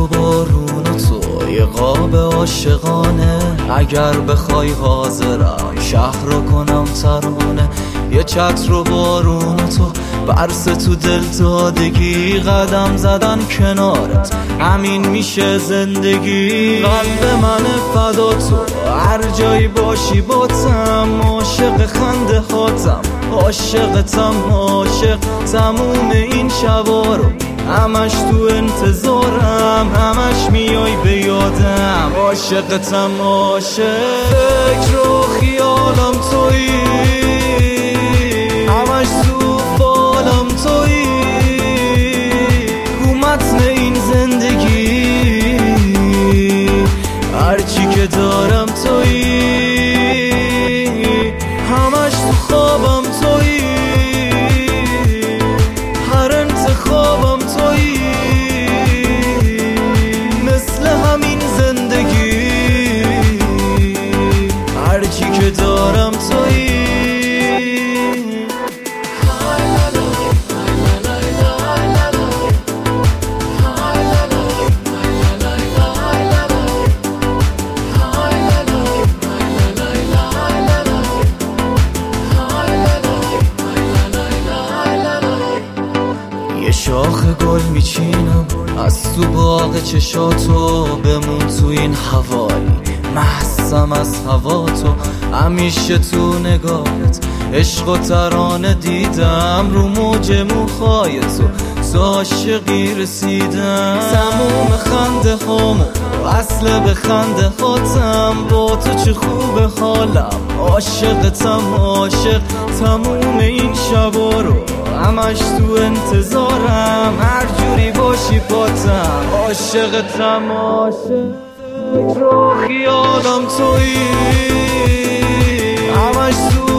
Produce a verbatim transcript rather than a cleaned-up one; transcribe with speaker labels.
Speaker 1: و بارون و تو یه قاب عاشقانه. اگر بخوای حاضرم شهر رو کنم ترانه. یه چتر و بارون و تو برس تو دل دادگی. قدم زدن کنارت همین میشه زندگی. قلب من فدا تو هر جایی باشی باتم. عاشق خنده هاتم عاشقتم عاشق تموم این شبا رو. همش تو انتظارم همش میای به یادم. عاشقتم عاشق فکر و خیالم تویی. همش تو بالم تویی. رو متن این زندگی هرچی که دارم تویی. همش تو خوابم تویی. هر انتخابم تویی. مثل همین زندگی هرچی که دارم تویی. یه شاخ گل میچینم از تو باغ چشاتو. بمون تو این حوالی محسم از هوا تو. همیشه تو نگاهت عشق و ترانه دیدم. رو موج موهای تو تو عاشقی رسیدم. تموم خنده هامو اصل به خنده هاتم. با تو چه خوب حالم عاشقتم عاشق تموم این شبا رو. همش تو انتظارم هر جوری باشی پاتم. عاشقتم عاشق فکر و خیالم تویی. همش تو